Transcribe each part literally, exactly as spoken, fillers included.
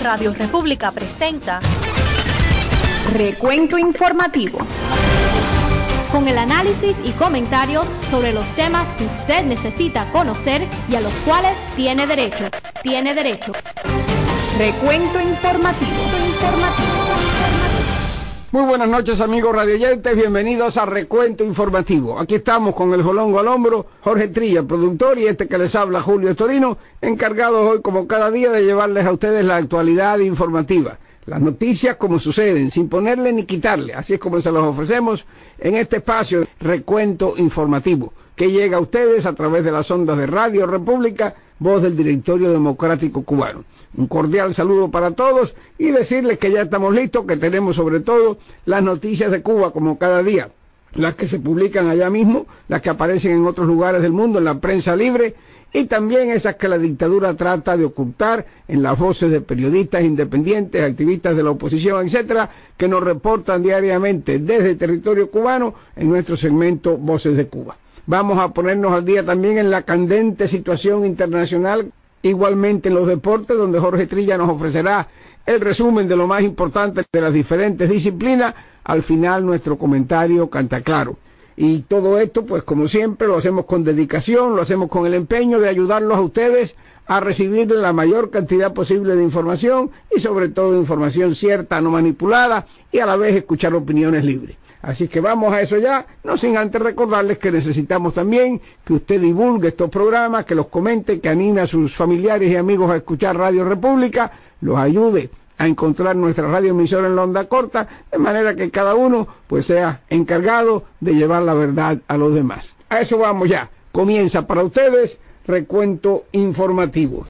Radio República presenta Recuento Informativo, con el análisis y comentarios sobre los temas que usted necesita conocer y a los cuales tiene derecho. Tiene derecho. Recuento Informativo. Informativo. Muy buenas noches, amigos radioyentes, bienvenidos a Recuento Informativo. Aquí estamos con el jolongo al hombro, Jorge Trilla, productor, y este que les habla, Julio Torino, encargados hoy, como cada día, de llevarles a ustedes la actualidad informativa. Las noticias como suceden, sin ponerle ni quitarle, así es como se los ofrecemos en este espacio Recuento Informativo, que llega a ustedes a través de las ondas de Radio República, voz del Directorio Democrático Cubano. Un cordial saludo para todos y decirles que ya estamos listos, que tenemos sobre todo las noticias de Cuba como cada día, las que se publican allá mismo, las que aparecen en otros lugares del mundo, en la prensa libre, y también esas que la dictadura trata de ocultar en las voces de periodistas independientes, activistas de la oposición, etcétera, que nos reportan diariamente desde el territorio cubano en nuestro segmento Voces de Cuba. Vamos a ponernos al día también en la candente situación internacional, igualmente en los deportes, donde Jorge Trilla nos ofrecerá el resumen de lo más importante de las diferentes disciplinas. Al final, nuestro comentario canta claro. Y todo esto, pues como siempre, lo hacemos con dedicación, lo hacemos con el empeño de ayudarlos a ustedes a recibir la mayor cantidad posible de información y sobre todo información cierta, no manipulada, y a la vez escuchar opiniones libres. Así que vamos a eso ya, no sin antes recordarles que necesitamos también que usted divulgue estos programas, que los comente, que anime a sus familiares y amigos a escuchar Radio República, los ayude a encontrar nuestra radioemisora en la onda corta, de manera que cada uno pues sea encargado de llevar la verdad a los demás. A eso vamos ya. Comienza para ustedes Recuento Informativo.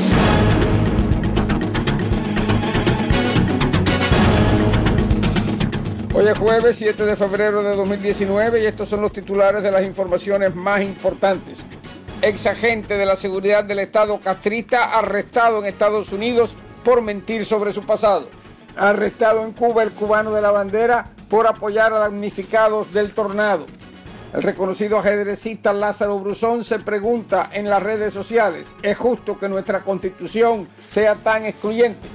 Hoy es jueves siete de febrero de dos mil diecinueve y estos son los titulares de las informaciones más importantes. Ex agente de la seguridad del Estado castrista arrestado en Estados Unidos por mentir sobre su pasado. Arrestado en Cuba el cubano de la bandera por apoyar a damnificados del tornado. El reconocido ajedrecista Lázaro Bruzón se pregunta en las redes sociales: ¿es justo que nuestra Constitución sea tan excluyente?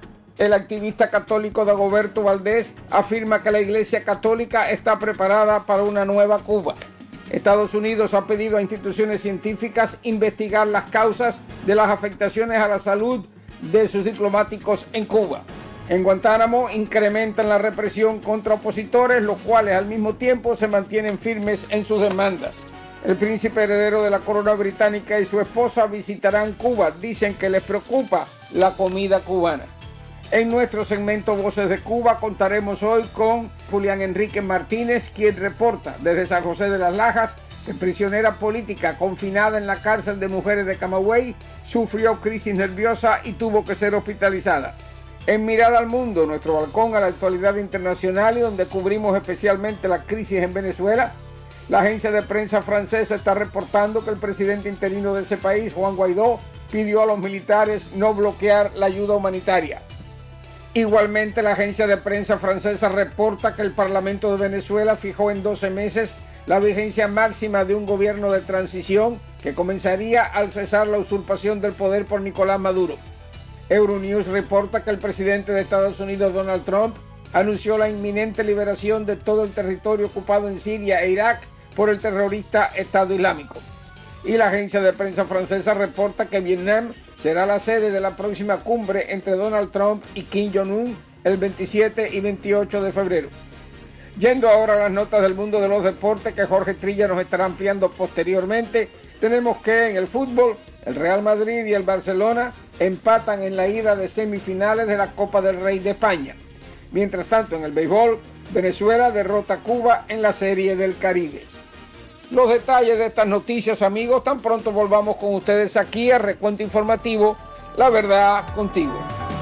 El activista católico Dagoberto Valdés afirma que la Iglesia Católica está preparada para una nueva Cuba. Estados Unidos ha pedido a instituciones científicas investigar las causas de las afectaciones a la salud de sus diplomáticos en Cuba. En Guantánamo incrementan la represión contra opositores, los cuales al mismo tiempo se mantienen firmes en sus demandas. El príncipe heredero de la corona británica y su esposa visitarán Cuba. Dicen que les preocupa la comida cubana. En nuestro segmento Voces de Cuba contaremos hoy con Julián Enrique Martínez, quien reporta desde San José de las Lajas que prisionera política confinada en la cárcel de mujeres de Camagüey sufrió crisis nerviosa y tuvo que ser hospitalizada. En Mirada al Mundo, nuestro balcón a la actualidad internacional y donde cubrimos especialmente la crisis en Venezuela, la agencia de prensa francesa está reportando que el presidente interino de ese país, Juan Guaidó, pidió a los militares no bloquear la ayuda humanitaria. Igualmente, la agencia de prensa francesa reporta que el Parlamento de Venezuela fijó en doce meses la vigencia máxima de un gobierno de transición que comenzaría al cesar la usurpación del poder por Nicolás Maduro. Euronews reporta que el presidente de Estados Unidos, Donald Trump, anunció la inminente liberación de todo el territorio ocupado en Siria e Irak por el terrorista Estado Islámico. Y la agencia de prensa francesa reporta que Vietnam será la sede de la próxima cumbre entre Donald Trump y Kim Jong-un el veintisiete y veintiocho de febrero. Yendo ahora a las notas del mundo de los deportes que Jorge Trilla nos estará ampliando posteriormente, tenemos que en el fútbol el Real Madrid y el Barcelona empatan en la ida de semifinales de la Copa del Rey de España. Mientras tanto, en el béisbol, Venezuela derrota a Cuba en la Serie del Caribe. Los detalles de estas noticias, amigos, tan pronto volvamos con ustedes aquí a Recuento Informativo, La Verdad Contigo.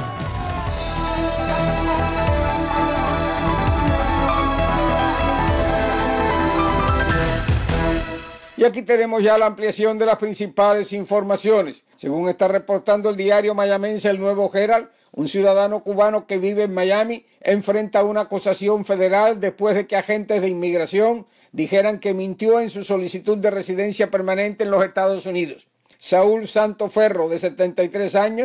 Y aquí tenemos ya la ampliación de las principales informaciones. Según está reportando el diario mayamense El Nuevo Herald, un ciudadano cubano que vive en Miami enfrenta una acusación federal después de que agentes de inmigración dijeran que mintió en su solicitud de residencia permanente en los Estados Unidos. Saúl Santo Ferro, de setenta y tres años,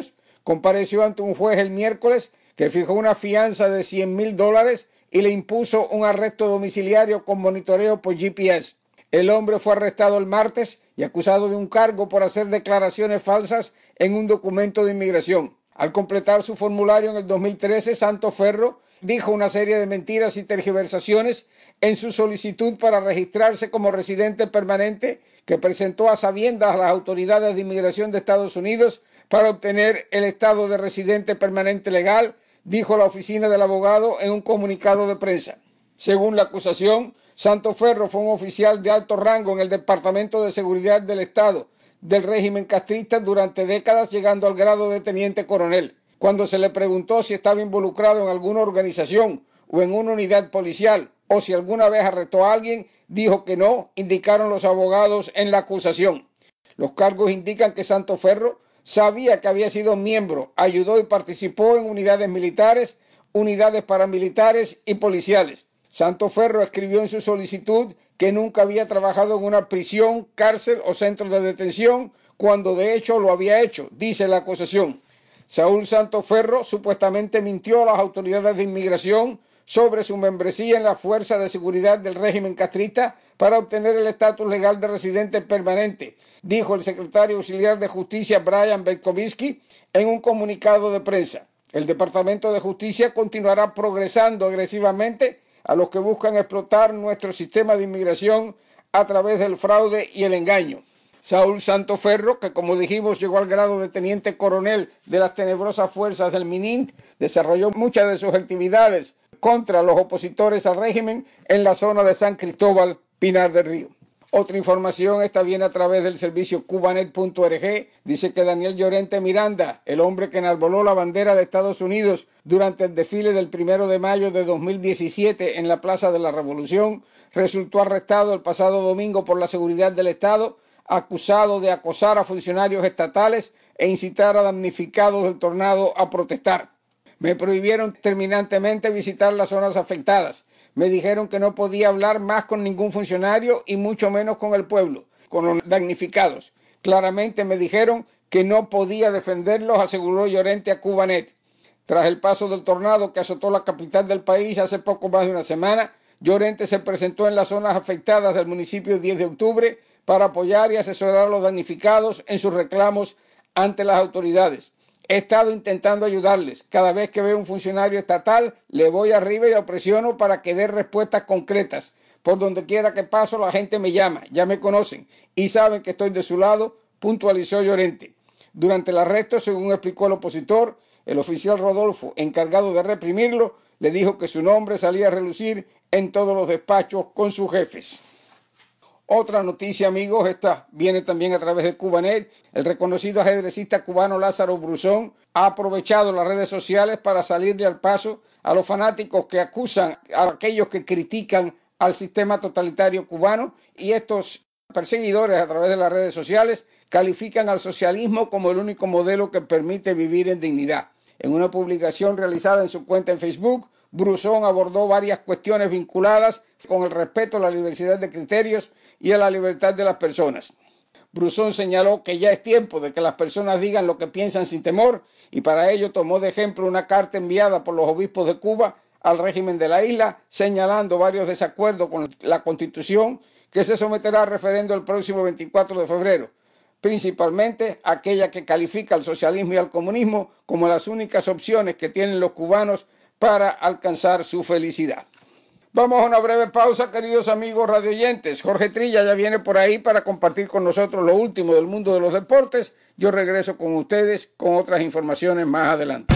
compareció ante un juez el miércoles que fijó una fianza de cien mil dólares y le impuso un arresto domiciliario con monitoreo por G P S. El hombre fue arrestado el martes y acusado de un cargo por hacer declaraciones falsas en un documento de inmigración. Al completar su formulario en el dos mil trece, Santo Ferro dijo una serie de mentiras y tergiversaciones en su solicitud para registrarse como residente permanente que presentó a sabiendas a las autoridades de inmigración de Estados Unidos para obtener el estado de residente permanente legal, dijo la oficina del abogado en un comunicado de prensa. Según la acusación, Santo Ferro fue un oficial de alto rango en el Departamento de Seguridad del Estado del régimen castrista durante décadas, llegando al grado de teniente coronel. Cuando se le preguntó si estaba involucrado en alguna organización o en una unidad policial o si alguna vez arrestó a alguien, dijo que no, indicaron los abogados en la acusación. Los cargos indican que Santo Ferro sabía que había sido miembro, ayudó y participó en unidades militares, unidades paramilitares y policiales. Santo Ferro escribió en su solicitud que nunca había trabajado en una prisión, cárcel o centro de detención, cuando de hecho lo había hecho, dice la acusación. Saúl Santo Ferro supuestamente mintió a las autoridades de inmigración sobre su membresía en la Fuerza de Seguridad del régimen castrista para obtener el estatus legal de residente permanente, dijo el secretario auxiliar de Justicia Brian Berkowitz en un comunicado de prensa. El Departamento de Justicia continuará progresando agresivamente a los que buscan explotar nuestro sistema de inmigración a través del fraude y el engaño. Saúl Santo Ferro, que como dijimos llegó al grado de teniente coronel de las tenebrosas fuerzas del MININT, desarrolló muchas de sus actividades contra los opositores al régimen en la zona de San Cristóbal, Pinar del Río. Otra información, esta viene a través del servicio cubanet punto org, dice que Daniel Llorente Miranda, el hombre que enarboló la bandera de Estados Unidos durante el desfile del primero de mayo de dos mil diecisiete en la Plaza de la Revolución, resultó arrestado el pasado domingo por la seguridad del Estado, acusado de acosar a funcionarios estatales e incitar a damnificados del tornado a protestar. Me prohibieron terminantemente visitar las zonas afectadas. Me dijeron que no podía hablar más con ningún funcionario y mucho menos con el pueblo, con los damnificados. Claramente me dijeron que no podía defenderlos, aseguró Llorente a Cubanet. Tras el paso del tornado que azotó la capital del país hace poco más de una semana, Llorente se presentó en las zonas afectadas del municipio diez de octubre para apoyar y asesorar a los damnificados en sus reclamos ante las autoridades. He estado intentando ayudarles. Cada vez que veo un funcionario estatal, le voy arriba y lo presiono para que dé respuestas concretas. Por donde quiera que paso, la gente me llama, ya me conocen y saben que estoy de su lado, puntualizó Llorente. Durante el arresto, según explicó el opositor, el oficial Rodolfo, encargado de reprimirlo, le dijo que su nombre salía a relucir en todos los despachos con sus jefes. Otra noticia, amigos, esta viene también a través de Cubanet. El reconocido ajedrecista cubano Lázaro Bruzón ha aprovechado las redes sociales para salirle al paso a los fanáticos que acusan a aquellos que critican al sistema totalitario cubano, y estos perseguidores a través de las redes sociales califican al socialismo como el único modelo que permite vivir en dignidad. En una publicación realizada en su cuenta en Facebook, Bruzón abordó varias cuestiones vinculadas con el respeto a la diversidad de criterios y a la libertad de las personas. Bruzón señaló que ya es tiempo de que las personas digan lo que piensan sin temor, y para ello tomó de ejemplo una carta enviada por los obispos de Cuba al régimen de la isla, señalando varios desacuerdos con la Constitución que se someterá a referendo el próximo veinticuatro de febrero, principalmente aquella que califica al socialismo y al comunismo como las únicas opciones que tienen los cubanos para alcanzar su felicidad. Vamos a una breve pausa, queridos amigos radioyentes. Jorge Trilla ya viene por ahí para compartir con nosotros lo último del mundo de los deportes. Yo regreso con ustedes con otras informaciones más adelante.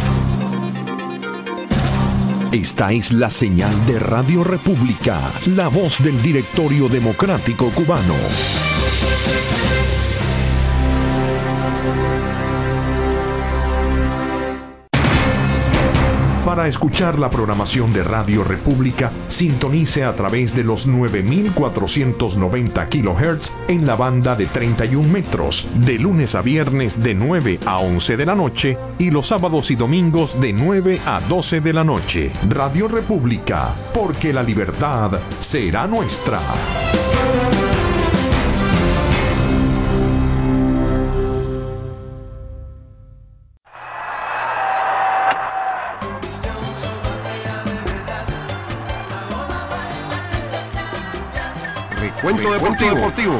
Esta es la señal de Radio República, la voz del Directorio Democrático Cubano. Para escuchar la programación de Radio República, sintonice a través de los nueve mil cuatrocientos noventa kilohertz en la banda de treinta y un metros, de lunes a viernes de nueve a once de la noche y los sábados y domingos de nueve a doce de la noche. Radio República, porque la libertad será nuestra. Recuento Deportivo. Deportivo.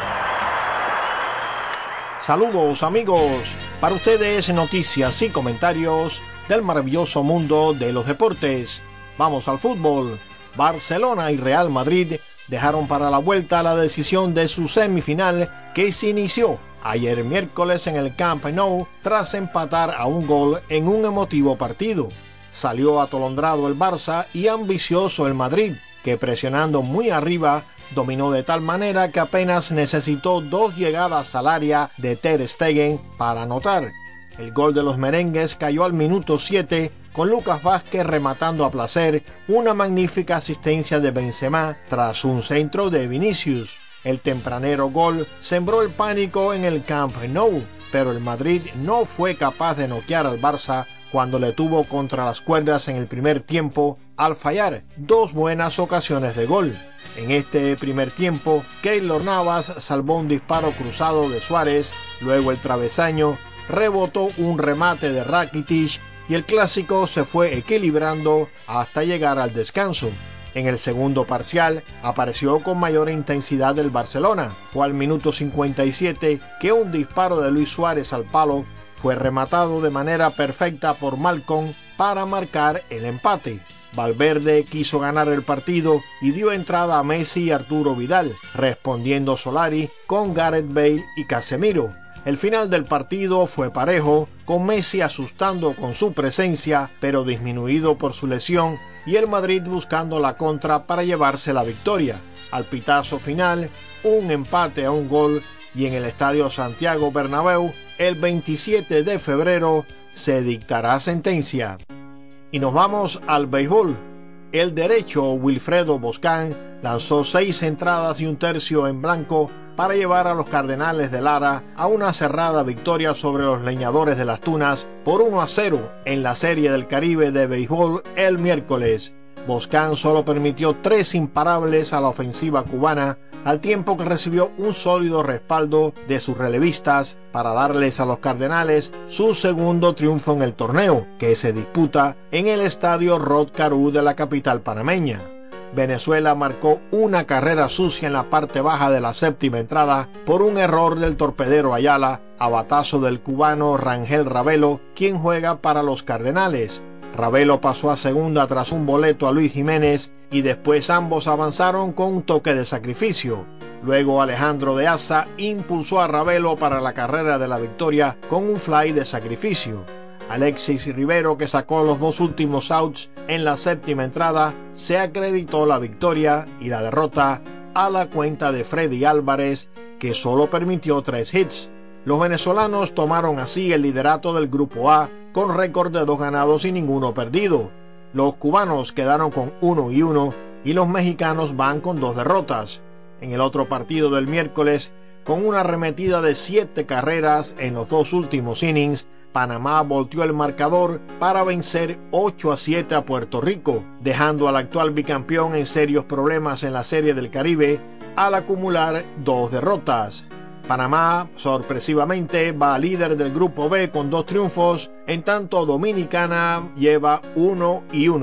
Saludos amigos, para ustedes noticias y comentarios del maravilloso mundo de los deportes. Vamos al fútbol. Barcelona y Real Madrid dejaron para la vuelta la decisión de su semifinal que se inició ayer miércoles en el Camp Nou tras empatar a un gol en un emotivo partido. Salió atolondrado el Barça y ambicioso el Madrid, que presionando muy arriba dominó de tal manera que apenas necesitó dos llegadas al área de Ter Stegen para anotar. El gol de los merengues cayó al minuto siete con Lucas Vázquez rematando a placer una magnífica asistencia de Benzema tras un centro de Vinicius. El tempranero gol sembró el pánico en el Camp Nou, pero el Madrid no fue capaz de noquear al Barça cuando le tuvo contra las cuerdas en el primer tiempo al fallar dos buenas ocasiones de gol. En este primer tiempo, Keylor Navas salvó un disparo cruzado de Suárez, luego el travesaño rebotó un remate de Rakitic y el clásico se fue equilibrando hasta llegar al descanso. En el segundo parcial apareció con mayor intensidad el Barcelona. Fue al minuto cincuenta y siete que un disparo de Luis Suárez al palo fue rematado de manera perfecta por Malcom para marcar el empate. Valverde quiso ganar el partido y dio entrada a Messi y Arturo Vidal, respondiendo Solari con Gareth Bale y Casemiro. El final del partido fue parejo, con Messi asustando con su presencia, pero disminuido por su lesión, y el Madrid buscando la contra para llevarse la victoria. Al pitazo final, un empate a un gol, y en el Estadio Santiago Bernabéu, el veintisiete de febrero, se dictará sentencia. Y nos vamos al béisbol. El derecho Wilfredo Boscán lanzó seis entradas y un tercio en blanco para llevar a los Cardenales de Lara a una cerrada victoria sobre los Leñadores de las Tunas por uno a cero en la Serie del Caribe de béisbol el miércoles. Boscán solo permitió tres imparables a la ofensiva cubana, al tiempo que recibió un sólido respaldo de sus relevistas para darles a los Cardenales su segundo triunfo en el torneo, que se disputa en el estadio Rod Carew de la capital panameña. Venezuela marcó una carrera sucia en la parte baja de la séptima entrada por un error del torpedero Ayala a batazo del cubano Rangel Ravelo, quien juega para los Cardenales. Ravelo pasó a segunda tras un boleto a Luis Jiménez y después ambos avanzaron con un toque de sacrificio. Luego Alejandro de Asa impulsó a Ravelo para la carrera de la victoria con un fly de sacrificio. Alexis Rivero, que sacó los dos últimos outs en la séptima entrada, se acreditó la victoria y la derrota a la cuenta de Freddy Álvarez, que solo permitió tres hits. Los venezolanos tomaron así el liderato del Grupo A con récord de dos ganados y ninguno perdido. Los cubanos quedaron con uno y uno y los mexicanos van con dos derrotas. En el otro partido del miércoles, con una arremetida de siete carreras en los dos últimos innings, Panamá volteó el marcador para vencer ocho a siete a Puerto Rico, dejando al actual bicampeón en serios problemas en la Serie del Caribe al acumular dos derrotas. Panamá, sorpresivamente, va líder del Grupo B con dos triunfos, en tanto Dominicana lleva uno y uno.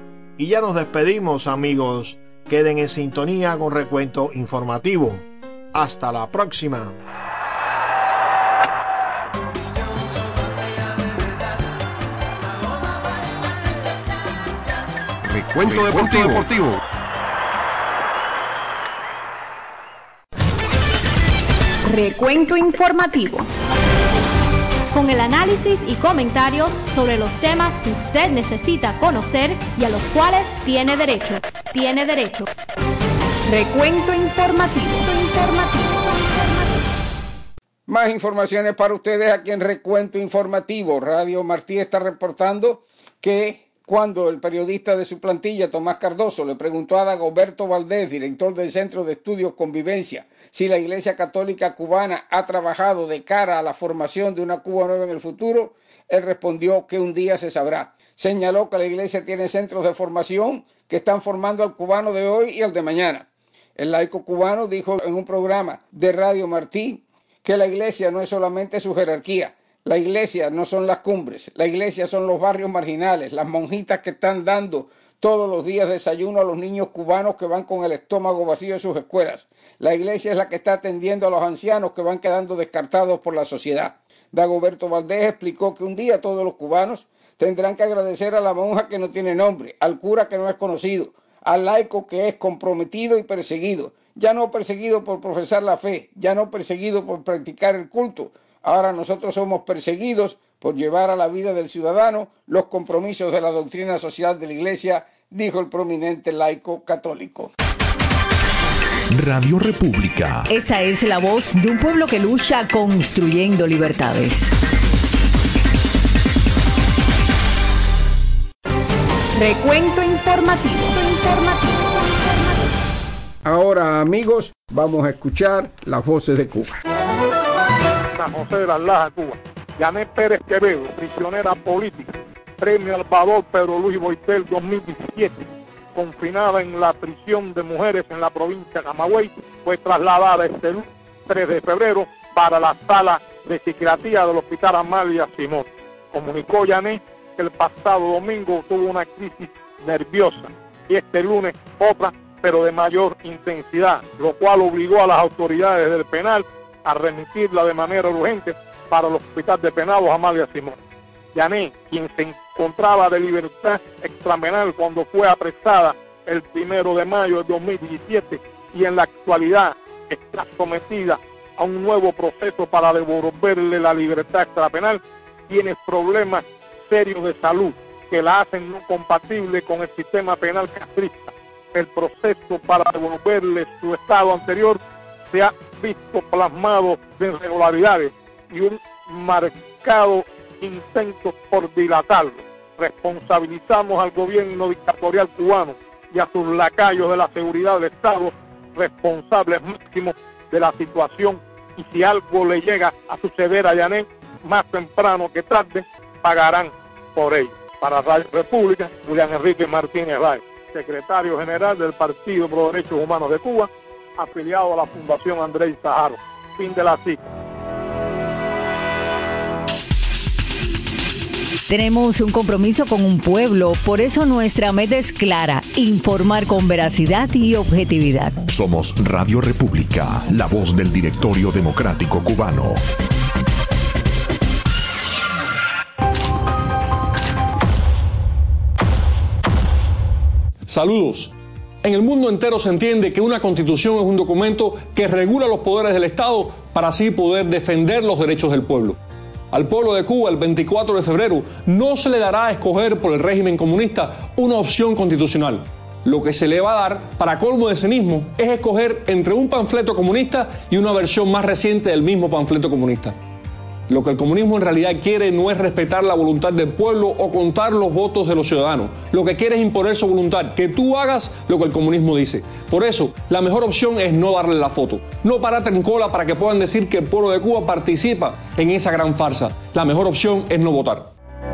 Y ya nos despedimos, amigos. Queden en sintonía con Recuento Informativo. Hasta la próxima. Recuento Deportivo. Deportivo. Recuento informativo. Con el análisis y comentarios sobre los temas que usted necesita conocer y a los cuales tiene derecho. Tiene derecho. Recuento informativo. Informativo. Más informaciones para ustedes aquí en Recuento Informativo. Radio Martí está reportando que cuando el periodista de su plantilla, Tomás Cardoso, le preguntó a Dagoberto Valdés, director del Centro de Estudios Convivencia, si la Iglesia Católica Cubana ha trabajado de cara a la formación de una Cuba nueva en el futuro, él respondió que un día se sabrá. Señaló que la Iglesia tiene centros de formación que están formando al cubano de hoy y al de mañana. El laico cubano dijo en un programa de Radio Martí que la Iglesia no es solamente su jerarquía. La iglesia no son las cumbres, la iglesia son los barrios marginales, las monjitas que están dando Todos los días desayuno a los niños cubanos que van con el estómago vacío de sus escuelas. La iglesia es la que está atendiendo a los ancianos que van quedando descartados por la sociedad. Dagoberto Valdés explicó que un día todos los cubanos tendrán que agradecer a la monja que no tiene nombre, al cura que no es conocido, al laico que es comprometido y perseguido, ya no perseguido por profesar la fe, ya no perseguido por practicar el culto. Ahora nosotros somos perseguidos por llevar a la vida del ciudadano los compromisos de la doctrina social de la Iglesia, dijo el prominente laico católico. Radio República. Esa es la voz de un pueblo que lucha construyendo libertades. Recuento informativo. informativo. Ahora, amigos, vamos a escuchar las voces de Cuba. San José de las Lajas, Cuba. Yanet Pérez Quevedo, prisionera política, premio Salvador Pedro Luis Boitel dos mil diecisiete, confinada en la prisión de mujeres en la provincia de Camagüey, fue trasladada este lunes tres de febrero para la sala de psiquiatría del Hospital Amalia Simón. Comunicó Yanet que el pasado domingo tuvo una crisis nerviosa y este lunes otra, pero de mayor intensidad, lo cual obligó a las autoridades del penal a remitirla de manera urgente para el Hospital de Penados Amalia Simón. Yanet, quien se encontraba de libertad extrapenal cuando fue apresada el primero de mayo de dos mil diecisiete y en la actualidad está sometida a un nuevo proceso para devolverle la libertad extrapenal, tiene problemas serios de salud que la hacen no compatible con el sistema penal castrista. El proceso para devolverle su estado anterior se ha visto plasmado de irregularidades y un marcado intento por dilatarlo. Responsabilizamos al gobierno dictatorial cubano y a sus lacayos de la seguridad del Estado, responsables máximos de la situación, y si algo le llega a suceder a Yanet, más temprano que tarde, pagarán por ello. Para Radio República, Julián Enrique Martínez Ray, secretario general del Partido Pro Derechos Humanos de Cuba, afiliado a la Fundación Andrés Saharo. Fin de la cita. Tenemos un compromiso con un pueblo, por eso nuestra meta es clara: informar con veracidad y objetividad. Somos Radio República, la voz del Directorio Democrático Cubano. Saludos. En el mundo entero se entiende que una constitución es un documento que regula los poderes del Estado para así poder defender los derechos del pueblo. Al pueblo de Cuba, el veinticuatro de febrero, no se le dará a escoger por el régimen comunista una opción constitucional. Lo que se le va a dar, para colmo de cinismo, es escoger entre un panfleto comunista y una versión más reciente del mismo panfleto comunista. Lo que el comunismo en realidad quiere no es respetar la voluntad del pueblo o contar los votos de los ciudadanos. Lo que quiere es imponer su voluntad, que tú hagas lo que el comunismo dice. Por eso, la mejor opción es no darle la foto. No pararte en cola para que puedan decir que el pueblo de Cuba participa en esa gran farsa. La mejor opción es no votar.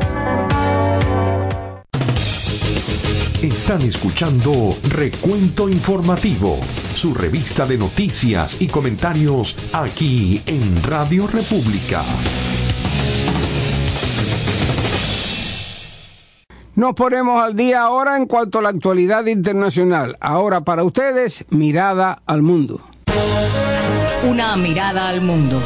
Están escuchando Recuento Informativo, su revista de noticias y comentarios aquí en Radio República. Nos ponemos al día ahora en cuanto a la actualidad internacional. Ahora para ustedes, mirada al mundo. Una mirada al mundo.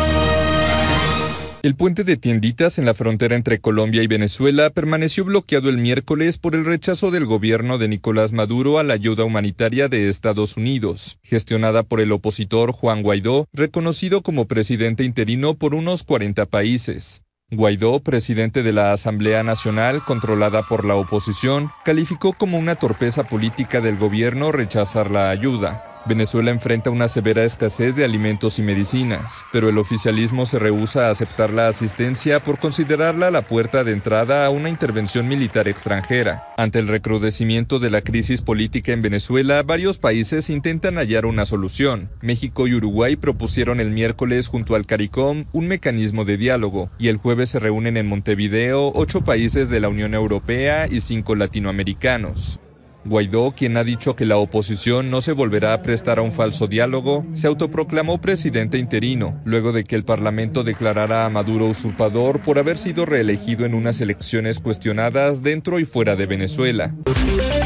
El puente de Tienditas en la frontera entre Colombia y Venezuela permaneció bloqueado el miércoles por el rechazo del gobierno de Nicolás Maduro a la ayuda humanitaria de Estados Unidos, gestionada por el opositor Juan Guaidó, reconocido como presidente interino por unos cuarenta países. Guaidó, presidente de la Asamblea Nacional, controlada por la oposición, calificó como una torpeza política del gobierno rechazar la ayuda. Venezuela enfrenta una severa escasez de alimentos y medicinas, pero el oficialismo se rehúsa a aceptar la asistencia por considerarla la puerta de entrada a una intervención militar extranjera. Ante el recrudecimiento de la crisis política en Venezuela, varios países intentan hallar una solución. México y Uruguay propusieron el miércoles junto al CARICOM un mecanismo de diálogo, y el jueves se reúnen en Montevideo ocho países de la Unión Europea y cinco latinoamericanos. Guaidó, quien ha dicho que la oposición no se volverá a prestar a un falso diálogo, se autoproclamó presidente interino, luego de que el Parlamento declarara a Maduro usurpador por haber sido reelegido en unas elecciones cuestionadas dentro y fuera de Venezuela.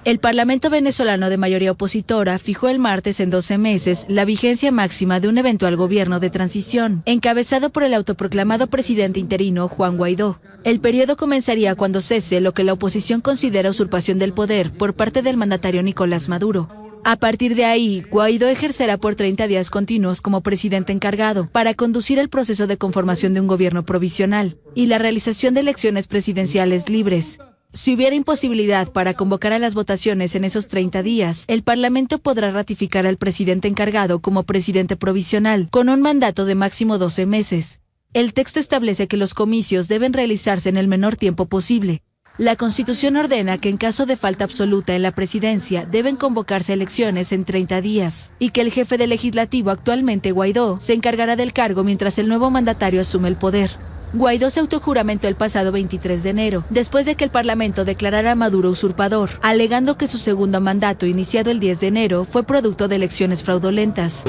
El Parlamento venezolano de mayoría opositora fijó el martes en doce meses la vigencia máxima de un eventual gobierno de transición, encabezado por el autoproclamado presidente interino Juan Guaidó. El periodo comenzaría cuando cese lo que la oposición considera usurpación del poder por parte del mandatario Nicolás Maduro. A partir de ahí, Guaidó ejercerá por treinta días continuos como presidente encargado para conducir el proceso de conformación de un gobierno provisional y la realización de elecciones presidenciales libres. Si hubiera imposibilidad para convocar a las votaciones en esos treinta días, el Parlamento podrá ratificar al presidente encargado como presidente provisional, con un mandato de máximo doce meses. El texto establece que los comicios deben realizarse en el menor tiempo posible. La Constitución ordena que en caso de falta absoluta en la presidencia deben convocarse elecciones en treinta días y que el jefe del legislativo, actualmente Guaidó, se encargará del cargo mientras el nuevo mandatario asume el poder. Guaidó se autojuramentó el pasado veintitrés de enero, después de que el Parlamento declarara a Maduro usurpador, alegando que su segundo mandato, iniciado el diez de enero, fue producto de elecciones fraudulentas.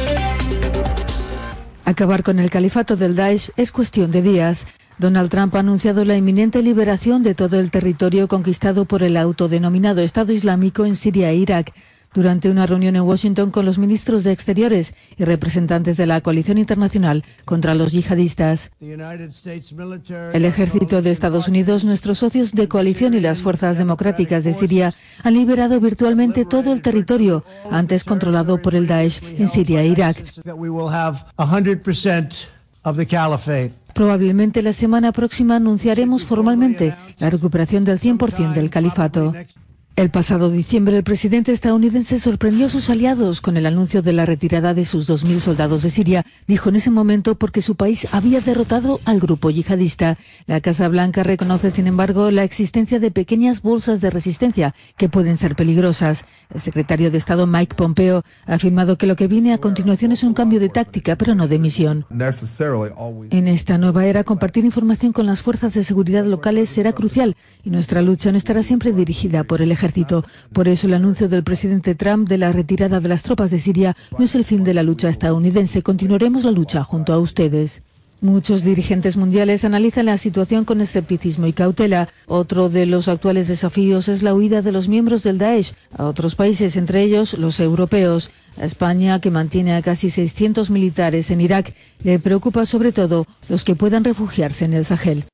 Acabar con el califato del Daesh es cuestión de días. Donald Trump ha anunciado la inminente liberación de todo el territorio conquistado por el autodenominado Estado Islámico en Siria e Irak. Durante una reunión en Washington con los ministros de Exteriores y representantes de la coalición internacional contra los yihadistas. El ejército de Estados Unidos, nuestros socios de coalición y las fuerzas democráticas de Siria han liberado virtualmente todo el territorio antes controlado por el Daesh en Siria e Irak. Probablemente la semana próxima anunciaremos formalmente la recuperación del cien por ciento del califato. El pasado diciembre, el presidente estadounidense sorprendió a sus aliados con el anuncio de la retirada de sus dos mil soldados de Siria. Dijo en ese momento porque su país había derrotado al grupo yihadista. La Casa Blanca reconoce, sin embargo, la existencia de pequeñas bolsas de resistencia que pueden ser peligrosas. El secretario de Estado Mike Pompeo ha afirmado que lo que viene a continuación es un cambio de táctica, pero no de misión. En esta nueva era, compartir información con las fuerzas de seguridad locales será crucial y nuestra lucha no estará siempre dirigida por el ejército. Por eso el anuncio del presidente Trump de la retirada de las tropas de Siria no es el fin de la lucha estadounidense. Continuaremos la lucha junto a ustedes. Muchos dirigentes mundiales analizan la situación con escepticismo y cautela. Otro de los actuales desafíos es la huida de los miembros del Daesh a otros países, entre ellos los europeos. A España, que mantiene a casi seiscientos militares en Irak, le preocupa sobre todo los que puedan refugiarse en el Sahel.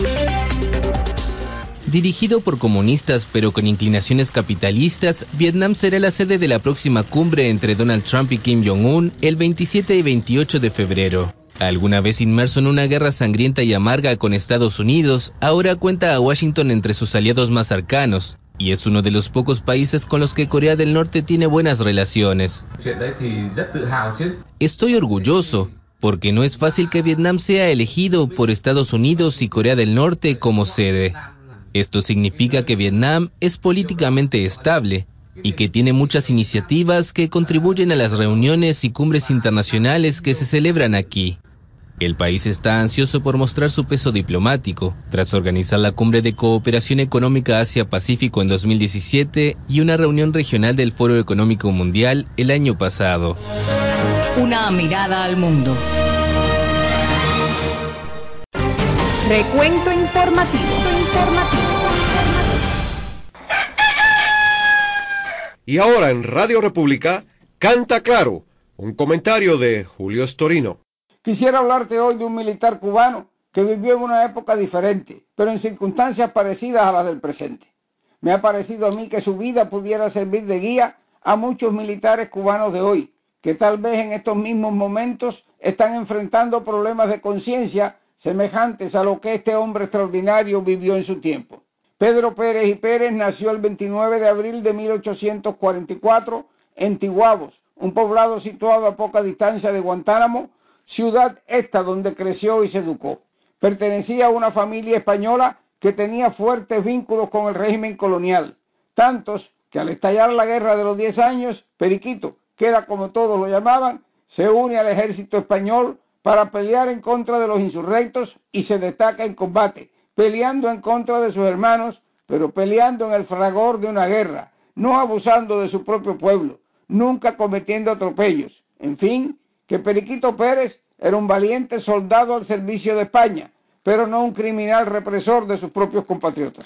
Dirigido por comunistas pero con inclinaciones capitalistas, Vietnam será la sede de la próxima cumbre entre Donald Trump y Kim Jong-un el veintisiete y veintiocho de febrero. Alguna vez inmerso en una guerra sangrienta y amarga con Estados Unidos, ahora cuenta a Washington entre sus aliados más cercanos, y es uno de los pocos países con los que Corea del Norte tiene buenas relaciones. Estoy orgulloso, porque no es fácil que Vietnam sea elegido por Estados Unidos y Corea del Norte como sede. Esto significa que Vietnam es políticamente estable y que tiene muchas iniciativas que contribuyen a las reuniones y cumbres internacionales que se celebran aquí. El país está ansioso por mostrar su peso diplomático, tras organizar la Cumbre de Cooperación Económica Asia-Pacífico en dos mil diecisiete y una reunión regional del Foro Económico Mundial el año pasado. Una mirada al mundo. Recuento informativo. informativo. Y ahora en Radio República, Canta Claro, un comentario de Julio Storino. Quisiera hablarte hoy de un militar cubano que vivió en una época diferente, pero en circunstancias parecidas a las del presente. Me ha parecido a mí que su vida pudiera servir de guía a muchos militares cubanos de hoy, que tal vez en estos mismos momentos están enfrentando problemas de conciencia semejantes a lo que este hombre extraordinario vivió en su tiempo. Pedro Pérez y Pérez nació el veintinueve de abril de mil ochocientos cuarenta y cuatro en Tiguabos, un poblado situado a poca distancia de Guantánamo, ciudad esta donde creció y se educó. Pertenecía a una familia española que tenía fuertes vínculos con el régimen colonial, tantos que al estallar la guerra de los diez años, Periquito, que era como todos lo llamaban, se une al ejército español para pelear en contra de los insurrectos y se destaca en combate, peleando en contra de sus hermanos, pero peleando en el fragor de una guerra, no abusando de su propio pueblo, nunca cometiendo atropellos. En fin, que Periquito Pérez era un valiente soldado al servicio de España, pero no un criminal represor de sus propios compatriotas.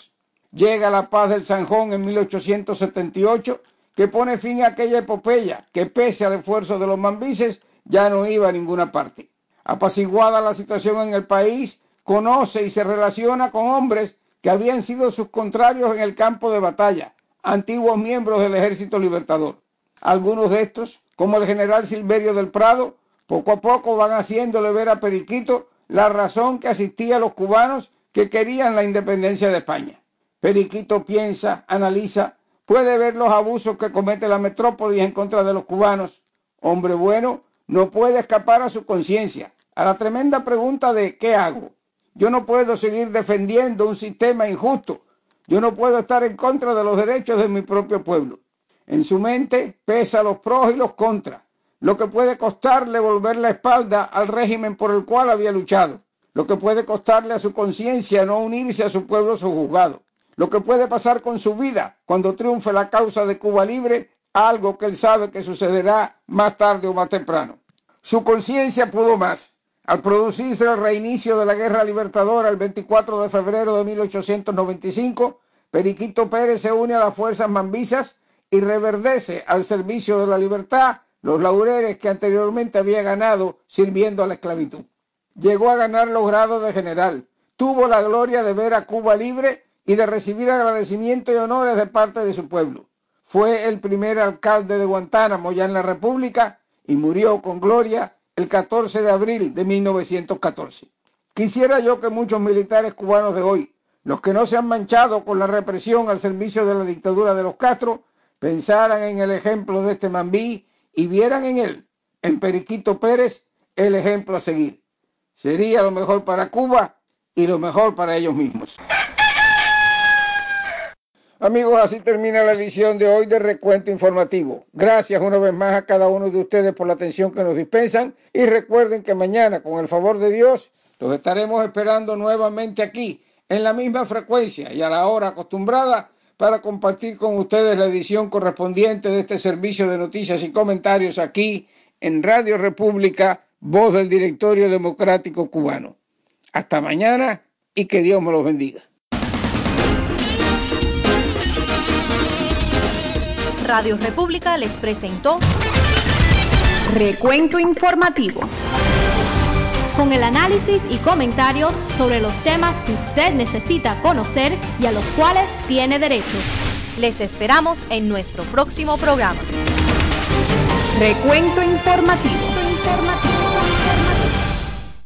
Llega la paz del Zanjón en mil ochocientos setenta y ocho, que pone fin a aquella epopeya que, pese al esfuerzo de los mambises, ya no iba a ninguna parte. Apaciguada la situación en el país, conoce y se relaciona con hombres que habían sido sus contrarios en el campo de batalla, antiguos miembros del Ejército Libertador. Algunos de estos, como el general Silverio del Prado, poco a poco van haciéndole ver a Periquito la razón que asistía a los cubanos que querían la independencia de España. Periquito piensa, analiza, puede ver los abusos que comete la metrópolis en contra de los cubanos. Hombre bueno, no puede escapar a su conciencia, a la tremenda pregunta de ¿qué hago? Yo no puedo seguir defendiendo un sistema injusto. Yo no puedo estar en contra de los derechos de mi propio pueblo. En su mente pesa los pros y los contras, lo que puede costarle volver la espalda al régimen por el cual había luchado, lo que puede costarle a su conciencia no unirse a su pueblo sojuzgado, lo que puede pasar con su vida cuando triunfe la causa de Cuba libre, algo que él sabe que sucederá más tarde o más temprano. Su conciencia pudo más. Al producirse el reinicio de la Guerra Libertadora el veinticuatro de febrero de mil ochocientos noventa y cinco, Periquito Pérez se une a las fuerzas mambisas y reverdece al servicio de la libertad los laureles que anteriormente había ganado sirviendo a la esclavitud. Llegó a ganar los grados de general, tuvo la gloria de ver a Cuba libre y de recibir agradecimiento y honores de parte de su pueblo. Fue el primer alcalde de Guantánamo ya en la República y murió con gloria el catorce de abril de mil novecientos catorce. Quisiera yo que muchos militares cubanos de hoy, los que no se han manchado con la represión al servicio de la dictadura de los Castro, pensaran en el ejemplo de este mambí y vieran en él, en Periquito Pérez, el ejemplo a seguir. Sería lo mejor para Cuba y lo mejor para ellos mismos. Amigos, así termina la edición de hoy de Recuento Informativo. Gracias una vez más a cada uno de ustedes por la atención que nos dispensan y recuerden que mañana, con el favor de Dios, los estaremos esperando nuevamente aquí, en la misma frecuencia y a la hora acostumbrada, para compartir con ustedes la edición correspondiente de este servicio de noticias y comentarios aquí en Radio República, voz del Directorio Democrático Cubano. Hasta mañana y que Dios me los bendiga. Radio República les presentó Recuento Informativo, con el análisis y comentarios sobre los temas que usted necesita conocer y a los cuales tiene derecho. Les esperamos en nuestro próximo programa. Recuento Informativo. Informativo.